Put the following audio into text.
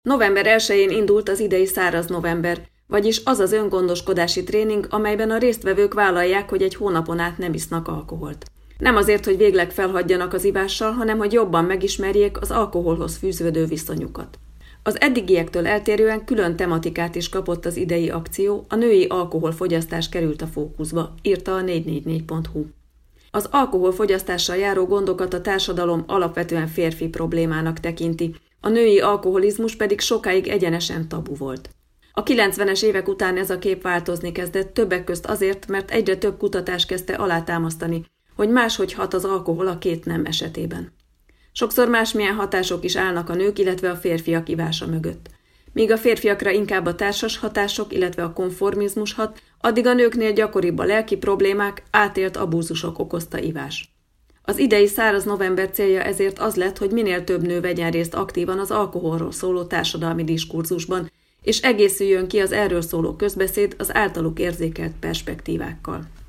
November 1-én indult az idei száraz november, vagyis az az öngondoskodási tréning, amelyben a résztvevők vállalják, hogy egy hónapon át nem isznak alkoholt. Nem azért, hogy végleg felhagyjanak az ivással, hanem hogy jobban megismerjék az alkoholhoz fűződő viszonyukat. Az eddigiektől eltérően külön tematikát is kapott az idei akció, a női alkoholfogyasztás került a fókuszba, írta a 444.hu. Az alkoholfogyasztással járó gondokat a társadalom alapvetően férfi problémának tekinti, a női alkoholizmus pedig sokáig egyenesen tabu volt. A 90-es évek után ez a kép változni kezdett, többek közt azért, mert egyre több kutatás kezdte alátámasztani, hogy máshogy hat az alkohol a két nem esetében. Sokszor másmilyen hatások is állnak a nők, illetve a férfiak ivása mögött. Míg a férfiakra inkább a társas hatások, illetve a konformizmus hat, addig a nőknél gyakoribb a lelki problémák, átélt abúzusok okozta ivás. Az idei száraz november célja ezért az lett, hogy minél több nő vegyen részt aktívan az alkoholról szóló társadalmi diskurzusban, és egészüljön ki az erről szóló közbeszéd az általuk érzékelt perspektívákkal.